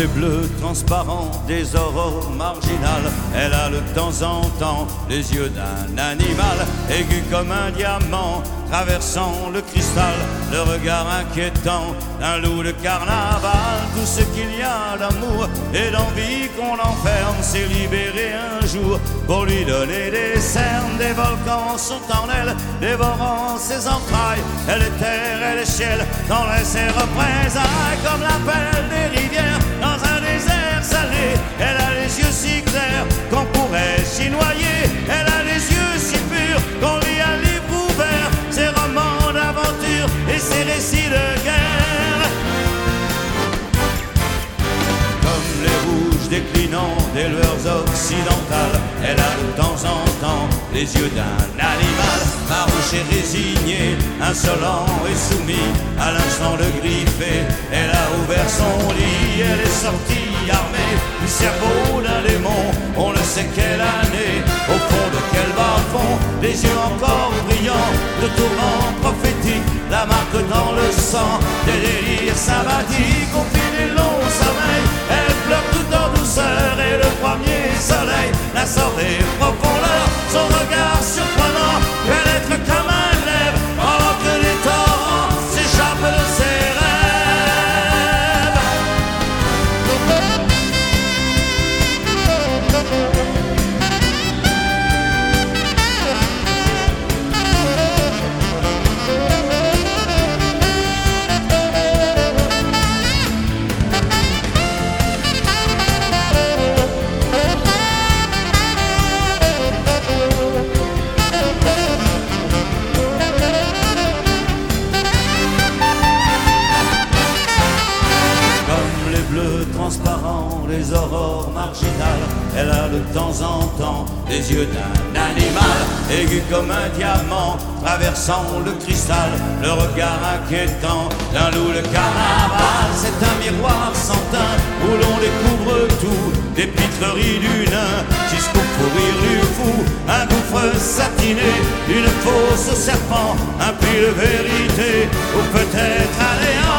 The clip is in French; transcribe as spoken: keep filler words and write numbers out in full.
les bleus transparents des aurores marginales. Elle a de temps en temps les yeux d'un animal, aigu comme un diamant traversant le cristal, le regard inquiétant d'un loup de carnaval. Tout ce qu'il y a d'amour et d'envie qu'on enferme s'est libéré un jour pour lui donner des cernes. Des volcans sont en elle, dévorant ses entrailles. Elle est terre, elle est ciel, dans ses représailles. Comme l'appel des rivières dans un désert salé, elle a les yeux si clairs qu'on pourrait s'y noyer. Elle a les yeux si purs qu'on lit un livre ouvert, ses romans d'aventure et ses récits de guerre. Comme les rouges déclinants des lueurs occidentales, elle a de temps en temps les yeux d'un animal, farouche et résigné, insolent et soumis à l'instant de griffer. Elle a ouvert son lit, elle est sortie armée du cerveau d'un démon. On ne sait quelle année, au fond de quel bas-fond, des yeux encore brillants de tourments prophétiques, la marque dans le sang des délires sabbatiques. Au fil des longs sommeils, elle pleure tout en douceur et le premier soleil la sort des profondeurs. Son regard surprenant pénètre comme un glaive pendant que les torrents s'échappent de ses rêves. Transparent, les aurores marginales, elle a de temps en temps les yeux d'un animal, aigu comme un diamant traversant le cristal, le regard inquiétant d'un loup de carnaval. C'est un miroir sans teint où l'on découvre tout, des pitreries du nain jusqu'au fou rire du fou, un gouffre satiné, une fosse au serpent, un puits de vérité ou peut-être un néant.